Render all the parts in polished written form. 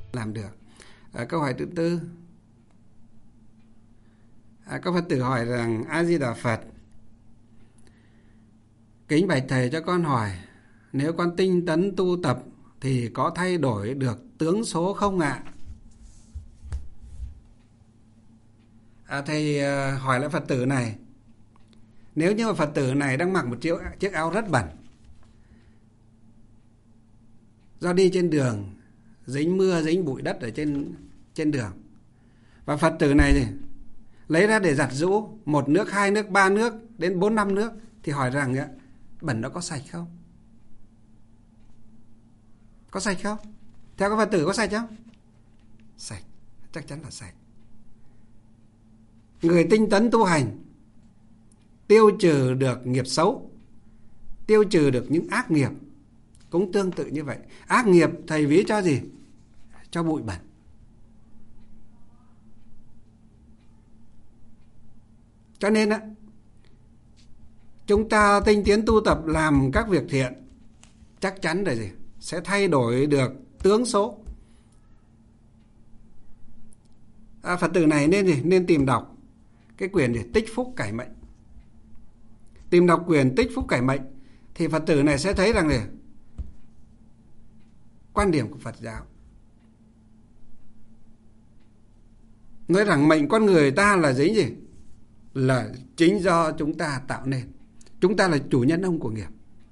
làm được. Câu hỏi thứ tư, các Phật tử hỏi rằng: A Di Đà Phật, kính bạch thầy cho con hỏi, nếu con tinh tấn tu tập thì có thay đổi được tướng số không ạ? Thầy hỏi lại Phật tử này, nếu như mà Phật tử này đang mặc một chiếc áo rất bẩn, do đi trên đường dính mưa dính bụi đất ở trên đường, và Phật tử này thì lấy ra để giặt giũ 1 nước, 2 nước, 3 nước đến 4, 5 nước, thì hỏi rằng bẩn nó có sạch không? Có sạch không? Theo các Phật tử có sạch không? Sạch, chắc chắn là sạch. Người tinh tấn tu hành tiêu trừ được nghiệp xấu, tiêu trừ được những ác nghiệp, cũng tương tự như vậy. Ác nghiệp thầy ví cho gì? Cho bụi bẩn. Cho nên chúng ta tinh tiến tu tập làm các việc thiện, chắc chắn là gì? Sẽ thay đổi được tướng số. Phật tử này nên tìm đọc cái quyển để tích phúc cải mệnh. Tìm đọc quyển tích phúc cải mệnh thì Phật tử này sẽ thấy rằng là quan điểm của Phật giáo nói rằng mệnh con người ta là gì? Là chính do chúng ta tạo nên. Chúng ta là chủ nhân ông của nghiệp,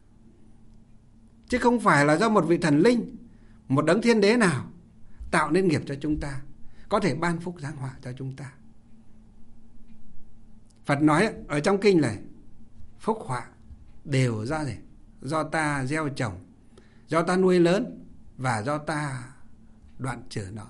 chứ không phải là do một vị thần linh, một đấng thiên đế nào tạo nên nghiệp cho chúng ta, có thể ban phúc giáng họa cho chúng ta. Phật nói ở trong kinh này, phúc họa đều do gì? Do ta gieo trồng, do ta nuôi lớn, và do ta đoạn trừ nó.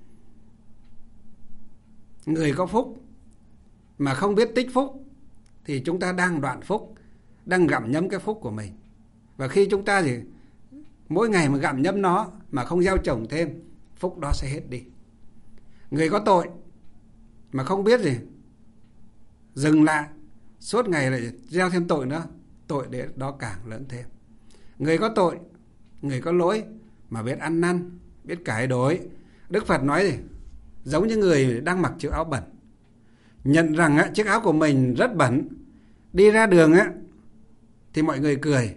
Người có phúc mà không biết tích phúc thì chúng ta đang đoạn phúc, đang gặm nhấm cái phúc của mình. Và khi chúng ta mỗi ngày mà gặm nhấm nó mà không gieo trồng thêm, phúc đó sẽ hết đi. Người có tội mà không biết dừng lại, suốt ngày lại gieo thêm tội nữa, tội để đó càng lớn thêm. Người có tội, người có lỗi mà biết ăn năn, biết cải đổi, Đức Phật nói giống như người đang mặc chiếc áo bẩn, nhận rằng chiếc áo của mình rất bẩn, đi ra đường thì mọi người cười,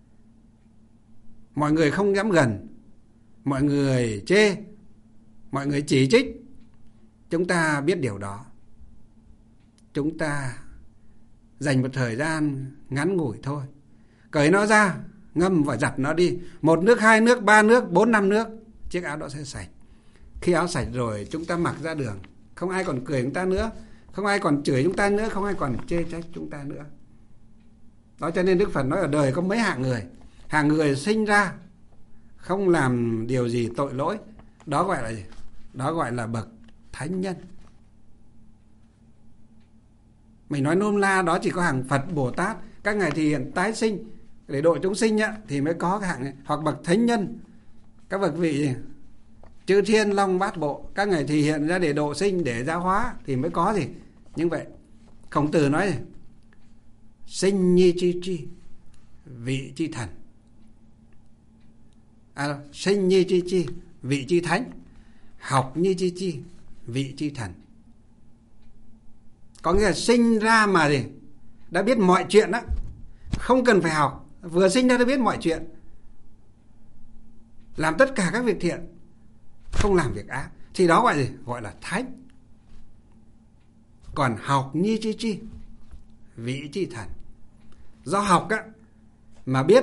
mọi người không dám gần, mọi người chê, mọi người chỉ trích. Chúng ta biết điều đó, chúng ta dành một thời gian ngắn ngủi thôi, cởi nó ra, ngâm và giặt nó đi, 1 nước, 2 nước, 3 nước, 4, 5 nước, chiếc áo đó sẽ sạch. Khi áo sạch rồi, chúng ta mặc ra đường, không ai còn cười chúng ta nữa, không ai còn chửi chúng ta nữa, không ai còn chê trách chúng ta nữa. Đó, cho nên Đức Phật nói ở đời có mấy hạng người. Hạng người sinh ra không làm điều gì tội lỗi, đó gọi là gì? Đó gọi là bậc thánh nhân. Mình nói nôm na đó chỉ có hàng Phật, Bồ Tát, các ngài thì hiện tái sinh để độ chúng sinh thì mới có cái hạng này. Hoặc bậc thánh nhân, các bậc vị chư thiên long bát bộ, các ngài thì hiện ra để độ sinh, để giáo hóa thì mới có gì. Nhưng vậy Khổng Tử nói sinh nhi chi chi, vị chi thần. Sinh nhi chi chi, vị chi thánh. Học nhi chi chi, vị chi thần. Có nghĩa là sinh ra mà đã biết mọi chuyện đó, không cần phải học, vừa sinh ra đã biết mọi chuyện, làm tất cả các việc thiện, không làm việc ác, thì đó gọi gì? Gọi là thánh. Còn học nhi chi chi, vị chi thần. Do học mà biết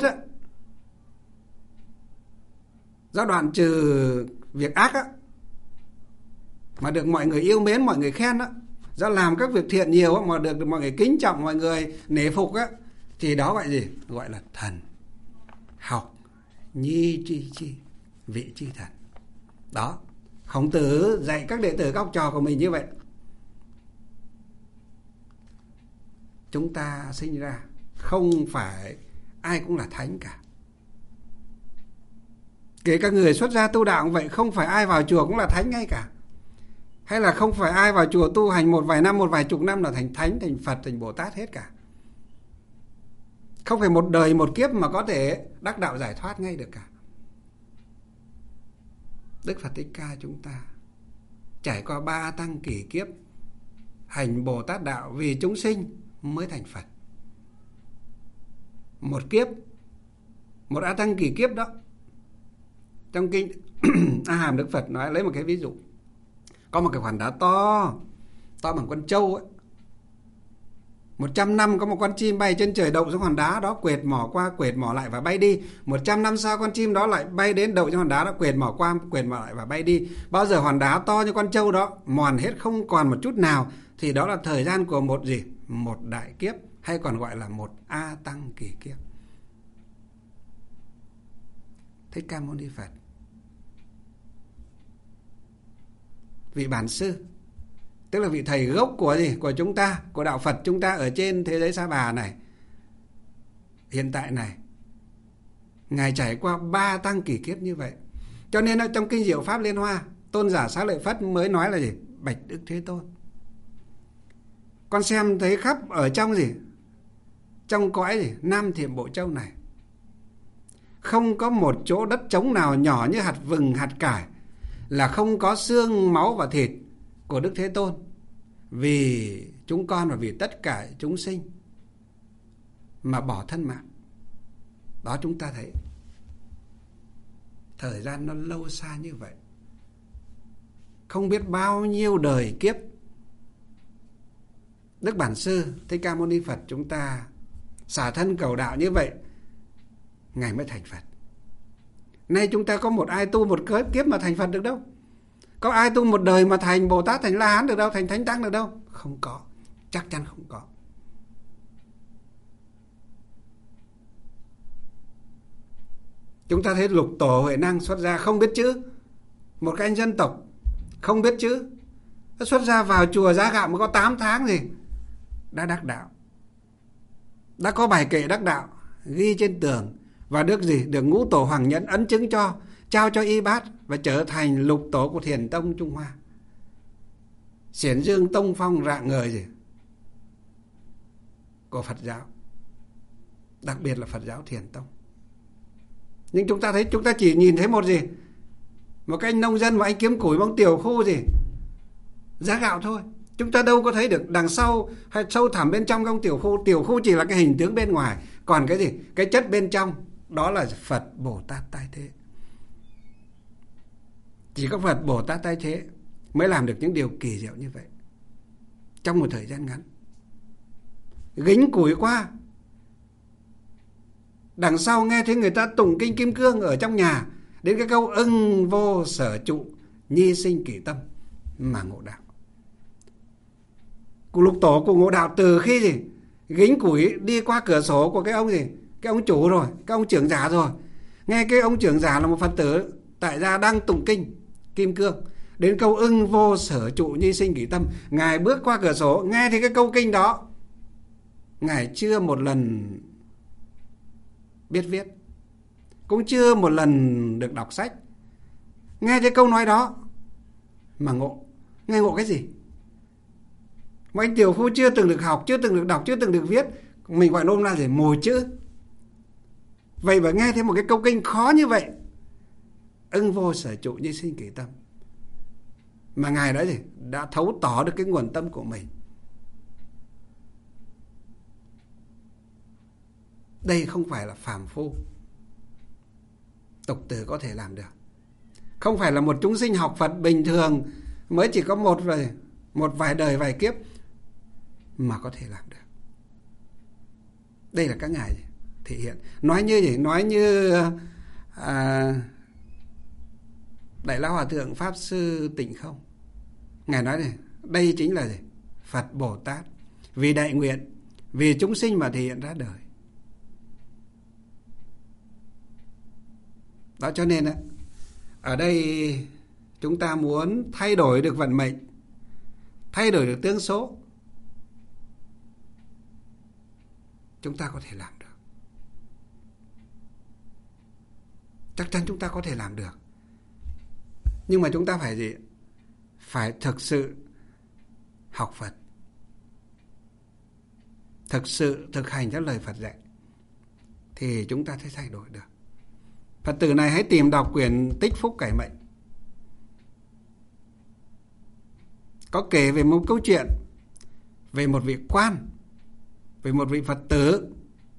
do đoạn trừ việc ác mà được mọi người yêu mến, mọi người khen do làm các việc thiện nhiều mà được mọi người kính trọng, mọi người nể phục thì đó gọi gì? Gọi là thần. Học nhi chi chi, vị chi thần. Đó, Khổng Tử dạy các đệ tử, các học trò của mình như vậy. Chúng ta sinh ra không phải ai cũng là thánh cả. Kể cả người xuất gia tu đạo cũng vậy, không phải ai vào chùa cũng là thánh ngay cả. Hay là không phải ai vào chùa tu hành một vài năm, một vài chục năm là thành thánh, thành Phật, thành Bồ Tát hết cả. Không phải một đời một kiếp mà có thể đắc đạo giải thoát ngay được cả. Đức Phật Thích Ca chúng ta trải qua 3 tăng kỷ kiếp hành Bồ Tát đạo vì chúng sinh mới thành Phật. Một kiếp, một A Tăng kỷ kiếp đó. Trong kinh A Hàm Đức Phật nói, lấy một cái ví dụ, có một cái hòn đá to bằng con trâu ấy. 100 năm có một con chim bay trên trời đậu xuống hòn đá đó, quệt mỏ qua quệt mỏ lại và bay đi. 100 năm sau con chim đó lại bay đến đậu trên hòn đá đó, quệt mỏ qua quệt mỏ lại và bay đi. Bao giờ hòn đá to như con trâu đó mòn hết không còn một chút nào thì đó là thời gian của một gì? Một đại kiếp, hay còn gọi là một A Tăng kỷ kiếp. Thích Ca Mâu Ni Phật, vị bản sư, tức là vị thầy gốc của gì? Của chúng ta, của đạo Phật chúng ta ở trên thế giới Sa Bà này, hiện tại này, Ngài trải qua 3 tăng kỷ kiếp như vậy. Cho nên trong kinh Diệu Pháp Liên Hoa, Tôn giả Xá Lợi Phất mới nói là gì? Bạch Đức Thế Tôn, con xem thấy khắp ở trong gì? Trong cõi gì? Nam Thiểm Bộ Châu này, không có một chỗ đất trống nào nhỏ như hạt vừng, hạt cải là không có xương, máu và thịt của Đức Thế Tôn, vì chúng con và vì tất cả chúng sinh mà bỏ thân mạng. Đó, chúng ta thấy thời gian nó lâu xa như vậy, không biết bao nhiêu đời kiếp. Đức Bản Sư Thích Ca Mâu Ni Phật chúng ta xả thân cầu đạo như vậy, Ngài mới thành Phật. Nay chúng ta có một ai tu một kiếp mà thành Phật được đâu. Có ai tu một đời mà thành Bồ Tát, thành La Hán được đâu, thành Thánh Tăng được đâu. Không có, chắc chắn không có. Chúng ta thấy Lục Tổ Huệ Năng xuất gia không biết chữ, một cái anh dân tộc không biết chữ, nó xuất gia vào chùa Giá Gạo mới có 8 tháng gì đã đắc đạo, đã có bài kệ đắc đạo ghi trên tường, và được gì? Được Ngũ Tổ Hoàng Nhẫn ấn chứng cho, trao cho y bát, và trở thành lục tổ của Thiền Tông Trung Hoa, xiển dương tông phong rạng ngời gì của Phật giáo, đặc biệt là Phật giáo Thiền Tông. Nhưng chúng ta thấy, chúng ta chỉ nhìn thấy một gì? Một cái anh nông dân, một anh kiếm củi, một tiểu khu gì Giá Gạo thôi. Chúng ta đâu có thấy được đằng sau hay sâu thẳm bên trong ông tiểu khu. Tiểu khu chỉ là cái hình tướng bên ngoài, còn cái gì? Cái chất bên trong đó là Phật Bồ Tát tái thế. Chỉ có Phật Bồ Tát tái thế mới làm được những điều kỳ diệu như vậy trong một thời gian ngắn. Gánh củi qua, đằng sau nghe thấy người ta tụng kinh Kim Cương ở trong nhà, đến cái câu ưng vô sở trụ, nhi sinh kỷ tâm mà ngộ đạo. Của Lục Tổ của ngộ đạo từ khi gì? Gánh củi đi qua cửa sổ của cái ông gì? Cái ông chủ rồi, cái ông trưởng giả rồi. Nghe cái ông trưởng giả là một Phật tử tại gia đang tụng kinh Kim Cương, đến câu ưng vô sở trụ nhi sinh kỷ tâm, Ngài bước qua cửa sổ, nghe thấy cái câu kinh đó, Ngài chưa một lần biết viết, cũng chưa một lần được đọc sách, nghe thấy câu nói đó mà ngộ. Nghe ngộ cái gì? Một anh tiểu phu chưa từng được học, chưa từng được đọc, chưa từng được viết, mình gọi nôm ra để mồi chữ. Vậy mà nghe thấy một cái câu kinh khó như vậy, ưng vô sở trụ nhi sinh kỷ tâm, mà Ngài đã gì? Đã thấu tỏ được cái nguồn tâm của mình. Đây không phải là phàm phu tục tử có thể làm được, không phải là một chúng sinh học Phật bình thường mới chỉ có một vài đời vài kiếp mà có thể làm được. Đây là các ngài thể hiện. Nói như gì? Nói như Đại Lão Hòa Thượng Pháp Sư Tịnh Không, Ngài nói này, đây chính là gì? Phật Bồ Tát vì đại nguyện, vì chúng sinh mà thể hiện ra đời. Đó, cho nên ở đây chúng ta muốn thay đổi được vận mệnh, thay đổi được tướng số, chúng ta có thể làm được. Chắc chắn chúng ta có thể làm được. Nhưng mà chúng ta phải gì? Phải thực sự học Phật, thực sự thực hành theo lời Phật dạy, thì chúng ta sẽ thay đổi được. Phật tử này hãy tìm đọc quyển Tích Phúc Cải Mệnh. có kể về một câu chuyện về một vị quan, về một vị Phật tử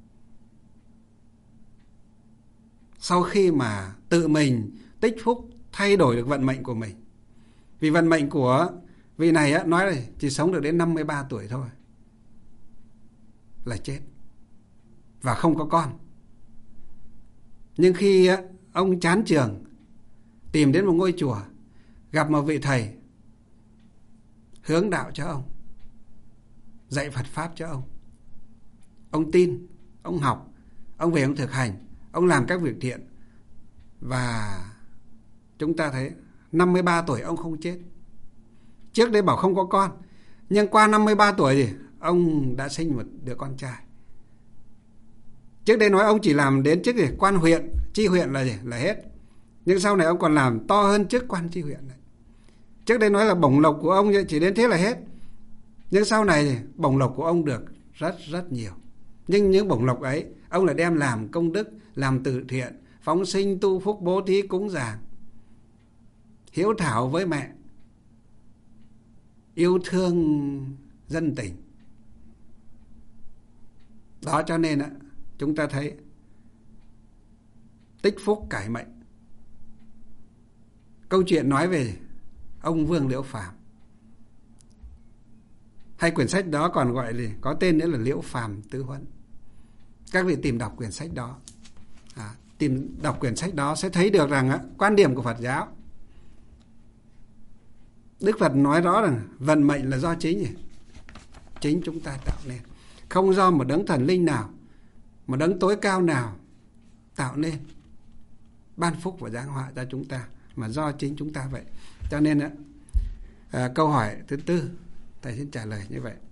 sau khi mà tự mình tích phúc thay đổi được vận mệnh của mình. Vì vận mệnh của vị này á, nói là chỉ sống được đến 53 tuổi thôi là chết và không có con. Nhưng khi á, ông chán trường, tìm đến một ngôi chùa, gặp một vị thầy hướng đạo cho ông, dạy Phật Pháp cho ông tin, ông học, ông về ông thực hành, ông làm các việc thiện. Và chúng ta thấy 53 tuổi ông không chết. Trước đây bảo không có con, nhưng qua 53 tuổi thì ông đã sinh một đứa con trai. Trước đây nói ông chỉ làm đến chức quan huyện, chi huyện là hết. Nhưng sau này ông còn làm to hơn chức quan chi huyện này. Trước đây nói là bổng lộc của ông chỉ đến thế là hết. Nhưng sau này bổng lộc của ông được rất nhiều. Nhưng những bổng lộc ấy ông lại đem làm công đức, làm từ thiện, phóng sinh, tu phúc, bố thí, cúng dường, hiếu thảo với mẹ, yêu thương dân tình. Đó cho nên chúng ta thấy tích phúc cải mệnh. Câu chuyện nói về ông Vương Liễu Phàm. Hay quyển sách đó còn gọi là có tên nữa là Liễu Phàm Tứ Huấn. Các vị tìm đọc quyển sách đó, tìm đọc quyển sách đó sẽ thấy được rằng quan điểm của Phật giáo. Đức Phật nói rõ rằng vận mệnh là do chính chúng ta tạo nên, không do một đấng thần linh nào, một đấng tối cao nào tạo nên ban phúc và giáng họa cho chúng ta, mà do chính chúng ta vậy. Cho nên câu hỏi thứ tư thầy xin trả lời như vậy.